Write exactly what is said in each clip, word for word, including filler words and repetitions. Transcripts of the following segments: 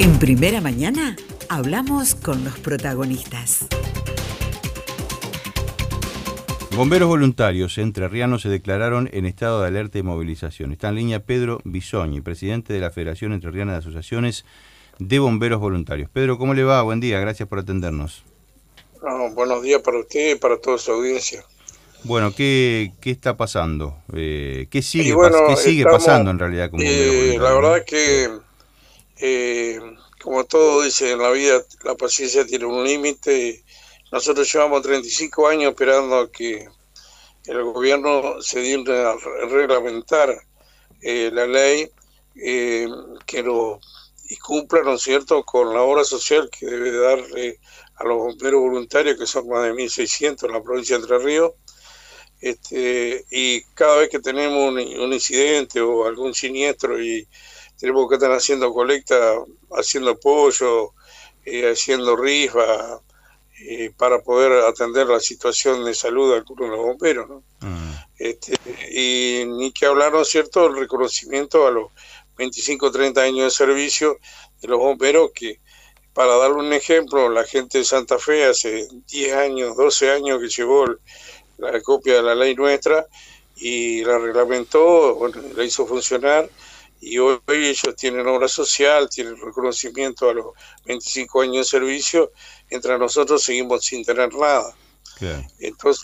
En Primera Mañana hablamos con los protagonistas. Bomberos voluntarios entrerrianos se declararon en estado de alerta y movilización. Está en línea Pedro Bisogni, presidente de la Federación Entrerriana de Asociaciones de Bomberos Voluntarios. Pedro, ¿cómo le va? Buen día, gracias por atendernos. No, buenos días para usted y para toda su audiencia. Bueno, ¿qué, qué está pasando? Eh, ¿Qué sigue, bueno, pas- ¿qué sigue estamos, pasando en realidad con bomberos eh, voluntarios? La verdad ¿no? es que, eh, como todo dice en la vida, la paciencia tiene un límite. Nosotros llevamos treinta y cinco años esperando que el gobierno se diera a reglamentar eh, la ley eh, que lo y cumpla, ¿no es cierto?, con la obra social que debe darle a los bomberos voluntarios, que son más de mil seiscientos en la provincia de Entre Ríos. Este, y cada vez que tenemos un, un incidente o algún siniestro y tenemos que estar haciendo colecta, haciendo apoyo, eh, haciendo rifa, eh, para poder atender la situación de salud de algunos de los bomberos, ¿no? Mm. Este, y ni que hablar, ¿no es cierto?, el reconocimiento a los veinticinco o treinta años de servicio de los bomberos, que, para darle un ejemplo, la gente de Santa Fe hace diez años, doce años que llevó el, la copia de la ley nuestra y la reglamentó, bueno, la hizo funcionar, y hoy ellos tienen obra social, tienen reconocimiento a los veinticinco años de servicio, mientras nosotros seguimos sin tener nada. Okay. Entonces,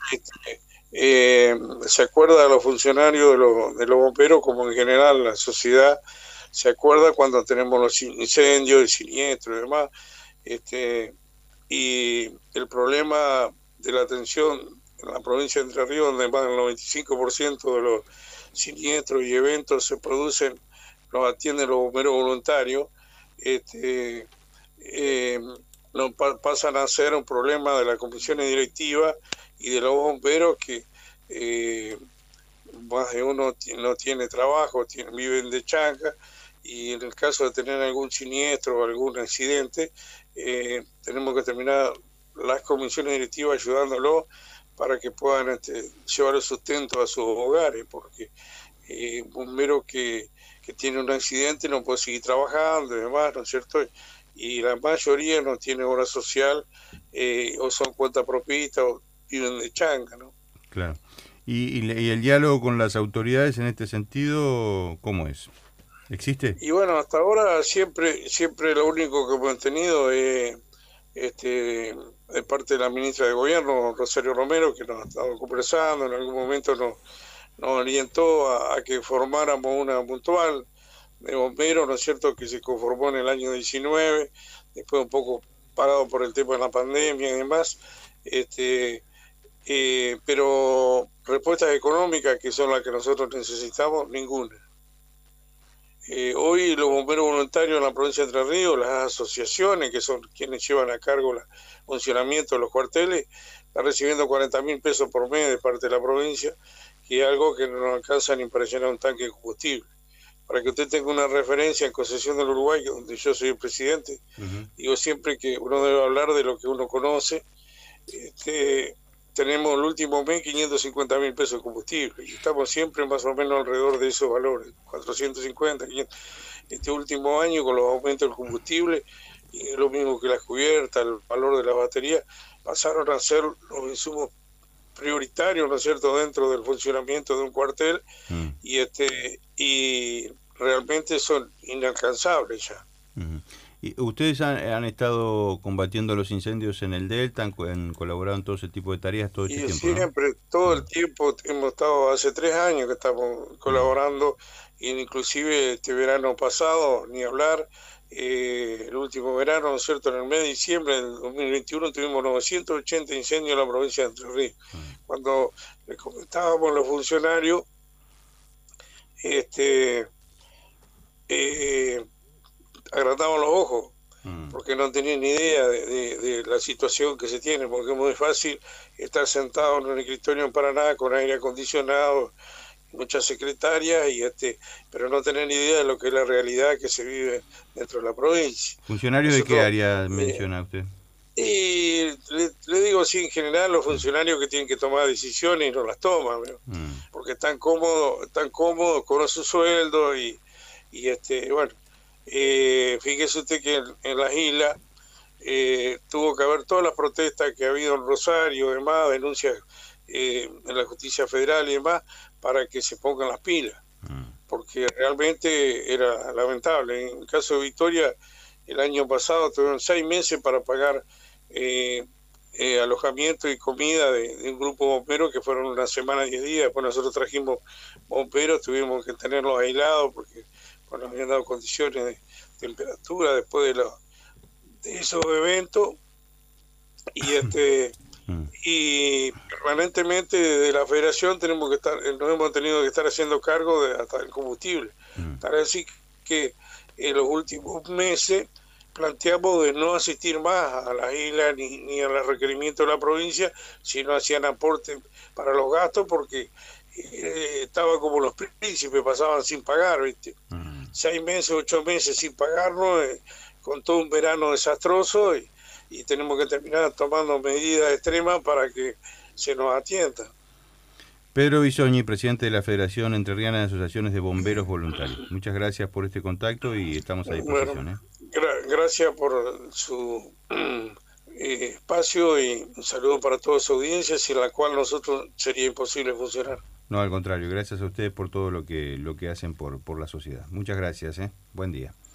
eh, se acuerda a los funcionarios de los, de los bomberos, como en general la sociedad se acuerda cuando tenemos los incendios, el siniestro y demás, este, y el problema de la atención en la provincia de Entre Ríos, donde más del noventa y cinco por ciento de los siniestros y eventos se producen, los atienden los bomberos voluntarios, este, eh, no, pa, pasan a ser un problema de las comisiones directivas y de los bomberos, que eh, más de uno no tiene trabajo, tiene, viven de changa, y en el caso de tener algún siniestro o algún accidente, eh, tenemos que terminar las comisiones directivas ayudándolos para que puedan este, llevar el sustento a sus hogares, porque eh, un bombero que, que tiene un accidente no puede seguir trabajando y demás, ¿no es cierto? Y la mayoría no tiene obra social, eh, o son cuentapropistas o viven de changa, ¿no? Claro. ¿Y, y, y el diálogo con las autoridades en este sentido, cómo es? ¿Existe? Y bueno, hasta ahora siempre siempre lo único que hemos tenido es este, de parte de la ministra de Gobierno, Rosario Romero, que nos ha estado conversando, en algún momento nos, nos orientó a, a que formáramos una puntual de bomberos, ¿no es cierto?, que se conformó en el año diecinueve, después un poco parado por el tema de la pandemia y demás, este, eh, pero respuestas económicas, que son las que nosotros necesitamos, ninguna. Eh, hoy los bomberos voluntarios en la provincia de Entre Ríos, las asociaciones, que son quienes llevan a cargo el funcionamiento de los cuarteles, están recibiendo cuarenta mil pesos por mes de parte de la provincia, que es algo que no nos alcanza ni para llenar un tanque de combustible. Para que usted tenga una referencia, en Concepción del Uruguay, donde yo soy el presidente, uh-huh. digo siempre que uno debe hablar de lo que uno conoce. Este, tenemos el último mes quinientos cincuenta mil pesos de combustible y estamos siempre más o menos alrededor de esos valores, cuatrocientos cincuenta, quinientos. Este último año, con los aumentos del combustible y lo mismo que las cubiertas, el valor de las baterías, pasaron a ser los insumos prioritarios, ¿no es cierto?, dentro del funcionamiento de un cuartel, mm. y este y realmente son inalcanzables ya. Uh-huh. ¿Y ustedes han, han estado combatiendo los incendios en el Delta, han, han colaborado en todo ese tipo de tareas todo este y tiempo? Siempre, ¿no? todo el tiempo hemos estado, hace tres años que estamos colaborando, uh-huh. y inclusive este verano pasado, ni hablar, eh, el último verano, ¿no es cierto?, en el mes de diciembre del dos mil veintiuno tuvimos novecientos ochenta incendios en la provincia de Entre Ríos. Uh-huh. Cuando les comentábamos a los funcionarios, este eh, agrandaban los ojos, mm. porque no tenían ni idea de, de, de la situación que se tiene, porque es muy fácil estar sentado en un escritorio en Paraná con aire acondicionado, muchas secretarias, y este pero no tener ni idea de lo que es la realidad que se vive dentro de la provincia. ¿Funcionarios de qué área eh, menciona usted? Y le, le digo así, en general, los funcionarios que tienen que tomar decisiones y no las toman, ¿no? mm. porque están cómodos, están cómodos, cobran su sueldo y, y este bueno, Eh, fíjese usted que en, en las islas eh, tuvo que haber todas las protestas que ha habido en Rosario, demás, denuncias eh, en la justicia federal y demás, para que se pongan las pilas, porque realmente era lamentable. En el caso de Victoria, el año pasado tuvieron seis meses para pagar eh, eh, alojamiento y comida de, de un grupo de bomberos que fueron una semana, diez días. Después nosotros trajimos bomberos, tuvimos que tenerlos aislados porque bueno, nos habían dado condiciones de temperatura después de, los, de esos eventos. Y este y permanentemente desde la federación tenemos que estar, nos hemos tenido que estar haciendo cargo de hasta el combustible. Para decir que en los últimos meses planteamos de no asistir más a las islas ni, ni a los requerimientos de la provincia, sino hacían aporte para los gastos, porque eh, estaba como los príncipes, pasaban sin pagar, ¿viste? Uh-huh. Seis meses, ocho meses sin pagarnos, eh, con todo un verano desastroso, y, y tenemos que terminar tomando medidas extremas para que se nos atienda. Pedro Bisoñi, presidente de la Federación Entrerriana de Asociaciones de Bomberos Voluntarios. Muchas gracias por este contacto y estamos a disposición. Bueno, ¿eh? gra- gracias por su eh, espacio y un saludo para toda su audiencia, sin la cual nosotros sería imposible funcionar. No, al contrario, gracias a ustedes por todo lo que lo que hacen por, por la sociedad. Muchas gracias, ¿eh? Buen día.